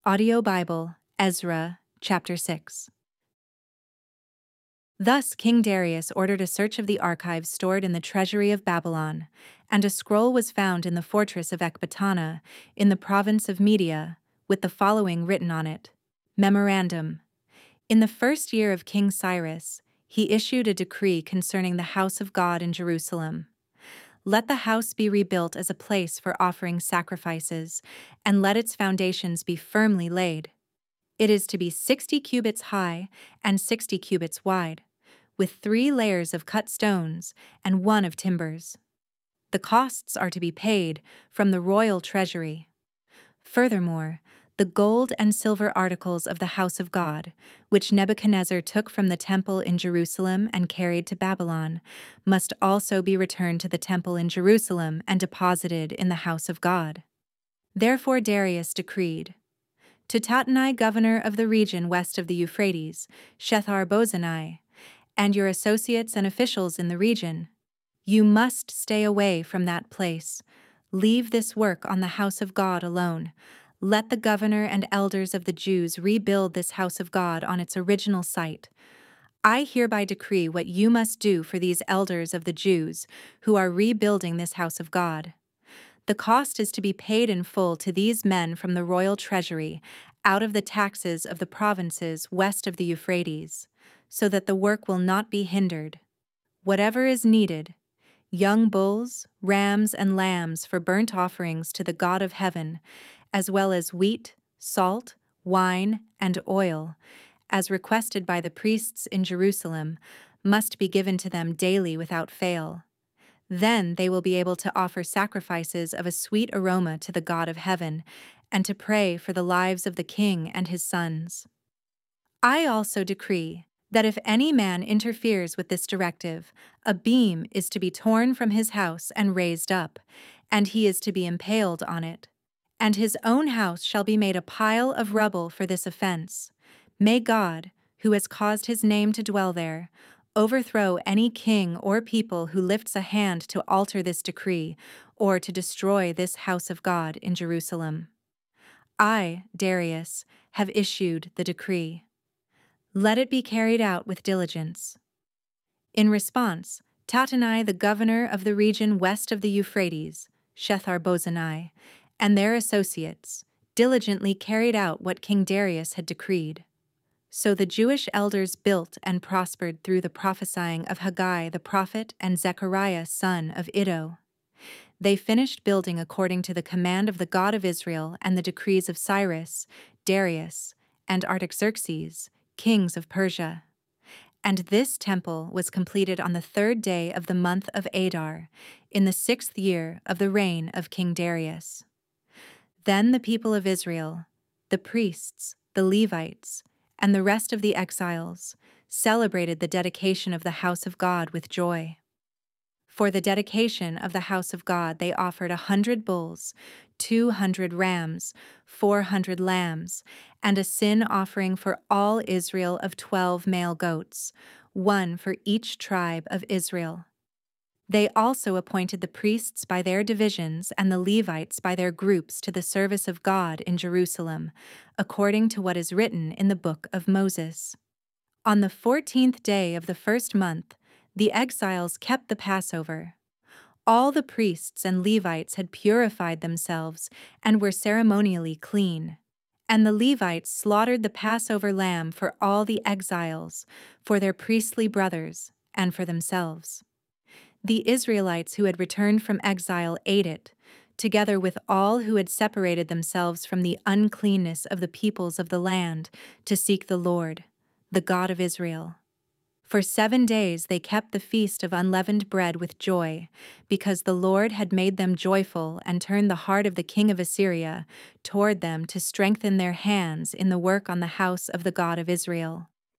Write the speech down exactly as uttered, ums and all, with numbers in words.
Audio Bible, Ezra, chapter six. Thus King Darius ordered a search of the archives stored in the treasury of Babylon, and a scroll was found in the fortress of Ecbatana, in the province of Media, with the following written on it. Memorandum. In the first year of King Cyrus, he issued a decree concerning the house of God in Jerusalem. Let the house be rebuilt as a place for offering sacrifices, and let its foundations be firmly laid. It is to be sixty cubits high and sixty cubits wide, with three layers of cut stones and one of timbers. The costs are to be paid from the royal treasury. Furthermore, the gold and silver articles of the house of God, which Nebuchadnezzar took from the temple in Jerusalem and carried to Babylon, must also be returned to the temple in Jerusalem and deposited in the house of God. Therefore Darius decreed, to Tattenai, governor of the region west of the Euphrates, Shethar-bozenai, and your associates and officials in the region, you must stay away from that place. Leave this work on the house of God alone. Let the governor and elders of the Jews rebuild this house of God on its original site. I hereby decree what you must do for these elders of the Jews who are rebuilding this house of God. The cost is to be paid in full to these men from the royal treasury, out of the taxes of the provinces west of the Euphrates, so that the work will not be hindered. Whatever is needed, young bulls, rams, and lambs for burnt offerings to the God of heaven, as well as wheat, salt, wine, and oil, as requested by the priests in Jerusalem, must be given to them daily without fail. Then they will be able to offer sacrifices of a sweet aroma to the God of heaven, and to pray for the lives of the king and his sons. I also decree that if any man interferes with this directive, a beam is to be torn from his house and raised up, and he is to be impaled on it. And his own house shall be made a pile of rubble for this offense. May God, who has caused his name to dwell there, overthrow any king or people who lifts a hand to alter this decree or to destroy this house of God in Jerusalem. I, Darius, have issued the decree. Let it be carried out with diligence. In response, Tattenai, the governor of the region west of the Euphrates, Shethar-bozenai, and their associates, diligently carried out what King Darius had decreed. So the Jewish elders built and prospered through the prophesying of Haggai the prophet and Zechariah son of Iddo. They finished building according to the command of the God of Israel and the decrees of Cyrus, Darius, and Artaxerxes, kings of Persia. And this temple was completed on the third day of the month of Adar, in the sixth year of the reign of King Darius. Then the people of Israel, the priests, the Levites, and the rest of the exiles, celebrated the dedication of the house of God with joy. For the dedication of the house of God they offered a hundred bulls, two hundred rams, four hundred lambs, and a sin offering for all Israel of twelve male goats, one for each tribe of Israel. They also appointed the priests by their divisions and the Levites by their groups to the service of God in Jerusalem, according to what is written in the book of Moses. On the fourteenth day of the first month, the exiles kept the Passover. All the priests and Levites had purified themselves and were ceremonially clean. And the Levites slaughtered the Passover lamb for all the exiles, for their priestly brothers, and for themselves. The Israelites who had returned from exile ate it, together with all who had separated themselves from the uncleanness of the peoples of the land to seek the Lord, the God of Israel. For seven days they kept the feast of unleavened bread with joy, because the Lord had made them joyful and turned the heart of the king of Assyria toward them to strengthen their hands in the work on the house of the God of Israel.